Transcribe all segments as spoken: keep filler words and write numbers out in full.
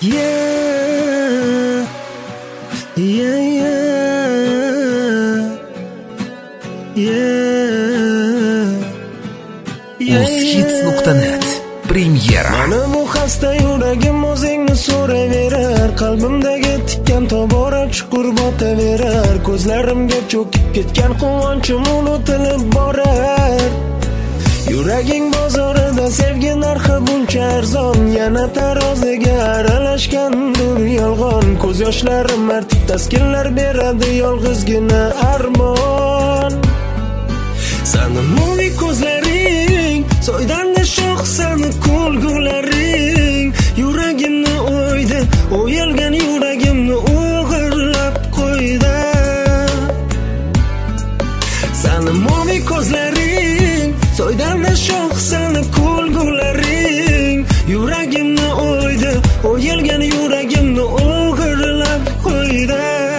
Yeah, yeah, yeah, yeah. Uzhits nuqta net Premyera. Mana bu xasta yuragim o'zingni so'raverar, qalbimdagi tikkan tobora chuqur botaverar, ko'zlarimga cho'kib ketgan quvonchim unutilib borar. Yuraging bozorida sevgi narxi buncha arzon, yana taroziga aralashgandir yolg'on, ko'z yoshlarim martib taskinlar beradi yolg'izgina armon. Sani mo'li ko'zlaring, soydanda shox sani kulgularing, yuragimni o'ydi, o'yilgan yuragimni o'g'irlab qo'ydi. Sani mo'li ko'zlaring, soydanda shox sani kulgularing, yuragimni o'ydi, o'yilgan yuragimni o'g'irlab qo'ydi.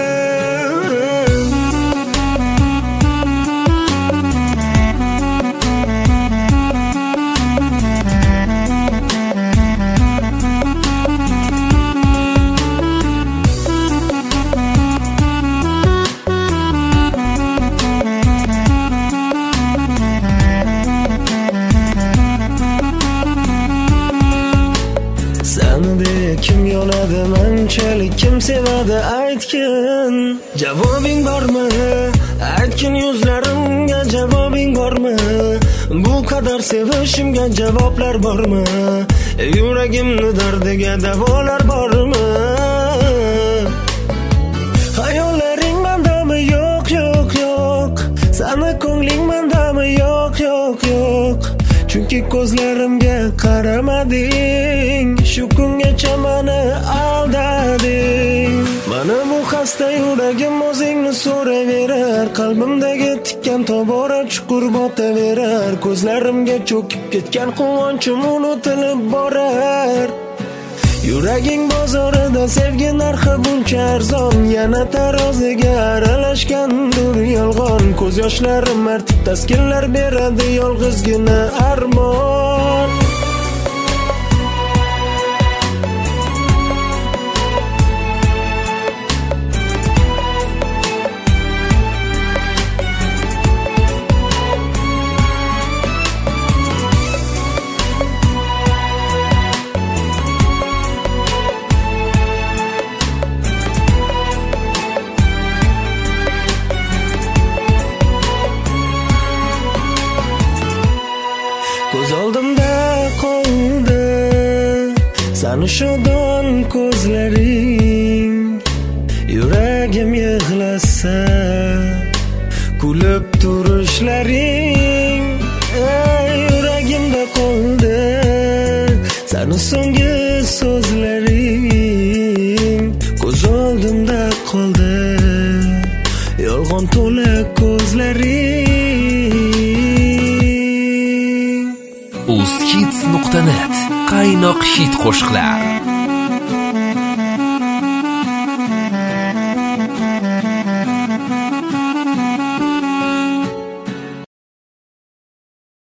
Kim yonadi manchalik, kim sevadi aytgin, javobing bormi? Aytgin yuzlarimga javobing bormi? Bu qadar sevishimga javoblar bormi? Yuragimni dardiga davolar bormi? Hayollaring mandami? Yo'q, yo'q, yo'q. Sani ko'ngling mandami? Yo'q, yo'q, yo'q. Chunki ko'zlarimga qaramading, shu kungacha meni aldading. Mana bu xasta yuragim o'zingni so'raverar, qalbimdagi tikkan tobora chuqur botaverar, ko'zlarimga cho'kib ketgan quvonchim unutilib borar. Yuraging bozorida sevgi narxi buncha arzon, yana taroziga aralashgandir yolg'on, ko'z yoshlarim martib taskinlar beradi yolg'izgina armon. Ko'z oldimda qoldi sani shodon ko'zlaring, yuragim yig'lasa kulib turishlaring. Ey, yuragimda qoldi sani so'nggi so'zlaring, ko'z oldimda qoldi yolg'on to'la ko'zlaring. Uzhits nuqta net qaynoq hit qo'shiqlar.